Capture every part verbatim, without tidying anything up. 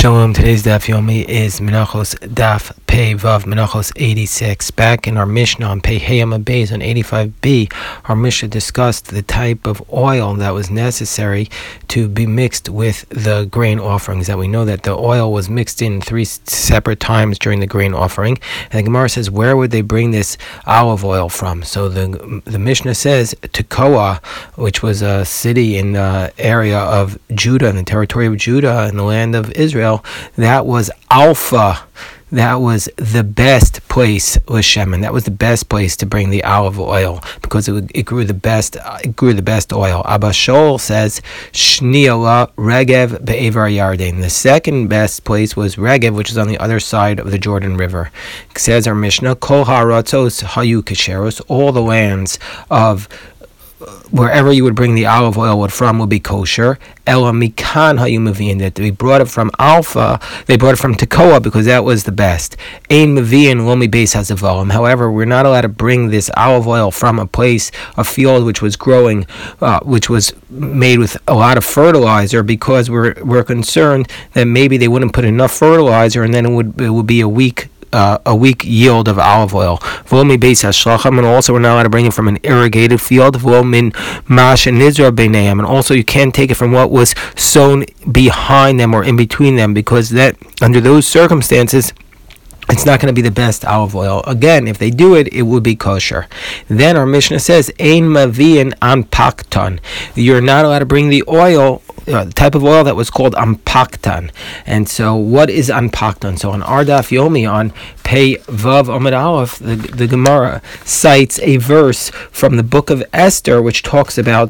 Shalom. Today's Daf Yomi is Menachos Daf Pei Vav Menachos eighty-six. Back in our Mishnah on Pei Heyama Beis on eighty-five b, our Mishnah discussed the type of oil that was necessary to be mixed with the grain offerings. That we know that the oil was mixed in three separate times during the grain offering. And the Gemara says, where would they bring this olive oil from? So the the Mishnah says Tekoa, which was a city in the area of Judah, in the territory of Judah, in the land of Israel, that was Alpha. That was the best place with Shemen. That was the best place to bring the olive oil because it, would, it grew the best. It grew the best oil. Abba Shaul says Shniala Regev Be'evar Yarden. The second best place was Regev, which is on the other side of the Jordan River. It says our Mishnah, Kol Haratzos Hayu Kesheros. All the lands of wherever you would bring the olive oil from would be kosher. Ela mikan hayumavian, that they brought it from Alpha, they brought it from Tekoa because that was the best. Ein mavian lomi beis hazavalim. However, we're not allowed to bring this olive oil from a place, a field which was growing, uh, which was made with a lot of fertilizer, because we're we're concerned that maybe they wouldn't put enough fertilizer, and then it would it would be a weak. Uh, a weak yield of olive oil. And also we're not allowed to bring it from an irrigated field. And also you can't take it from what was sown behind them or in between them, because that under those circumstances it's not going to be the best olive oil. Again, if they do it, it would be kosher. Then our Mishnah says, Ein mavian ampakton. You're not allowed to bring the oil, uh, the type of oil that was called ampakton. And so, what is ampakton? So on our Daf Yomi, on Pei Vav Amud Aleph, the, the Gemara cites a verse from the book of Esther, which talks about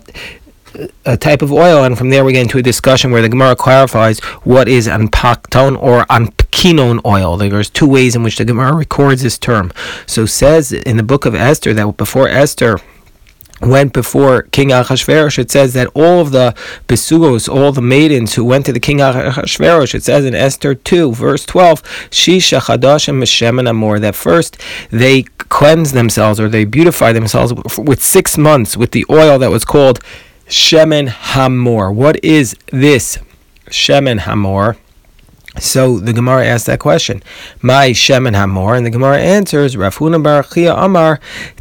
a type of oil, and from there we get into a discussion where the Gemara clarifies what is ampakton or ampkinon oil. There's two ways in which the Gemara records this term. So says in the book of Esther that before Esther went before King Achashverosh, it says that all of the besugos, all the maidens who went to the King Achashverosh, it says in Esther two, verse twelve, Shisha Chadashim Meshemen Amor, that first they cleanse themselves or they beautify themselves with six months with the oil that was called Shemen Hamor. What is this Shemen Hamor? So the Gemara asks that question. My Shemen Hamor, and the Gemara answers, Rav Huna bar Chia Amar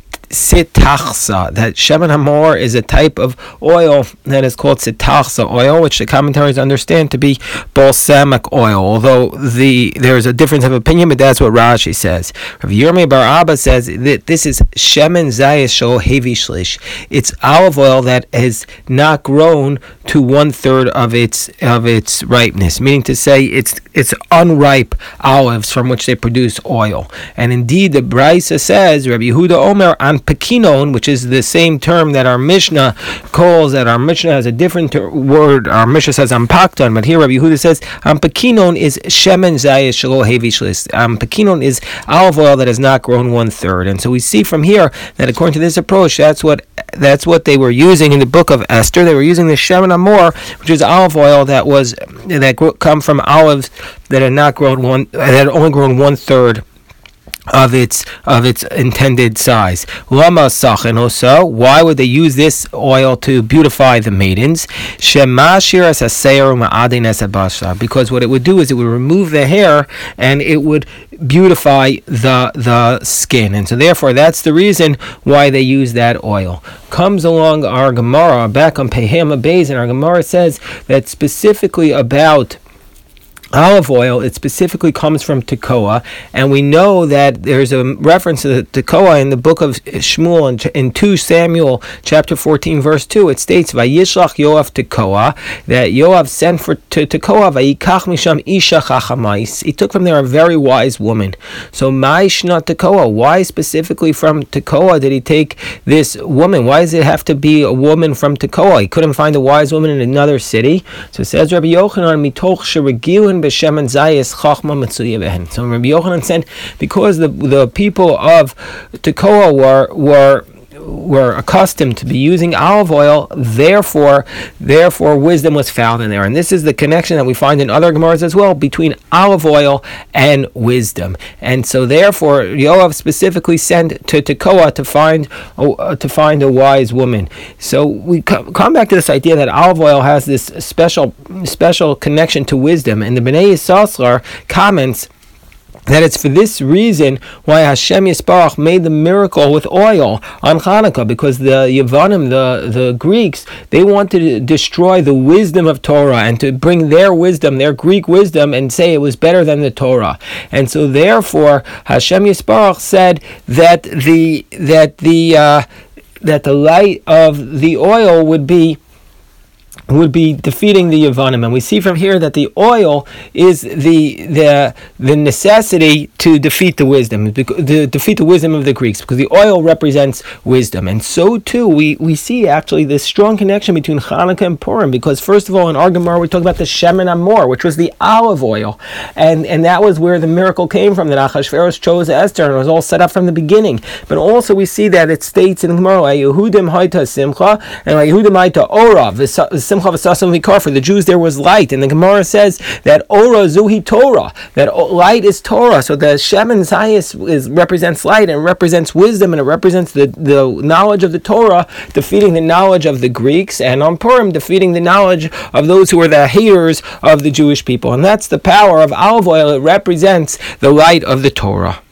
Sitachsa, that Shemen Hamor is a type of oil that is called Sitachsa oil, which the commentaries understand to be balsamic oil, although the there's a difference of opinion, but that's what Rashi says. Rav Yirmiyah bar Abba says that this is Shemen Zayis Shel Hevi Shlish. It's olive oil that has not grown to one third of its of its ripeness, meaning to say it's it's unripe olives from which they produce oil. And indeed, the Brisa says, Rabbi Yehuda Omer an Pekinon, which is the same term that our Mishnah calls, that our Mishnah has a different ter- word. Our Mishnah says Ampakton, but here Rabbi Yehuda says Ampekinon is Shemen Zayis Shelo Hevi Shlis. Ampekinon is olive oil that has not grown one third. And so we see from here that according to this approach, that's what that's what they were using in the book of Esther. They were using the Shemen Amor, which is olive oil that was that grew, come from olives that had not grown one, that had only grown one third of its of its intended size. Lama sachen also. Why would they use this oil to beautify the maidens? Shemashir as haseir ma'adin as habasha. Because what it would do is it would remove the hair and it would beautify the the skin, and so therefore that's the reason why they use that oil. Comes along our Gemara back on Pei Heyama Beis, and our Gemara says that specifically about olive oil, it specifically comes from Tekoa, and we know that there's a reference to Tekoa in the book of Shmuel in, in two Samuel chapter fourteen verse two. It states Vayishlach Yoav Tekoa, that Yoav sent for to Tekoa Vayikach Misham Isha Chachamais. He took from there a very wise woman. So Ma'ishna Tekoa, why specifically from Tekoa did he take this woman? Why does it have to be a woman from Tekoa? He couldn't find a wise woman in another city. So it says Rabbi Yochanan Mitoch Sheregilin B'Shemen Zayis Chachma Metzuya Behen. So Rabbi Yochanan said because the the people of Tekoa were were were accustomed to be using olive oil, therefore, therefore wisdom was found in there. And this is the connection that we find in other Gemaras as well between olive oil and wisdom. And so therefore, Yoav specifically sent to Tekoa to find uh, to find a wise woman. So we co- come back to this idea that olive oil has this special special connection to wisdom. And the Bnei Yissaschar comments that it's for this reason why Hashem Yisparach made the miracle with oil on Hanukkah, because the Yevanim, the, the Greeks, they wanted to destroy the wisdom of Torah and to bring their wisdom, their Greek wisdom, and say it was better than the Torah. And so therefore Hashem Yisparach said that the that the uh, that the light of the oil would be would be defeating the Yevanim. And we see from here that the oil is the the the necessity to defeat the wisdom, to defeat the wisdom of the Greeks, because the oil represents wisdom. And so too, we, we see actually this strong connection between Hanukkah and Purim, because first of all, in our Gemara, we talk about the Shemen Amor, which was the olive oil. And, and that was where the miracle came from, that Achashverosh chose Esther, and it was all set up from the beginning. But also we see that it states in the Gemara, Yehudim Haita Simcha, and Yehudim Haita Orav, Simcha v'sasam vikar. For the Jews there was light, and the Gemara says that Ora Zuhi Torah, that light is Torah. So the Shemen Zayis is represents light and represents wisdom, and it represents the, the knowledge of the Torah, defeating the knowledge of the Greeks, and on Purim defeating the knowledge of those who were the haters of the Jewish people. And that's the power of olive oil. It represents the light of the Torah.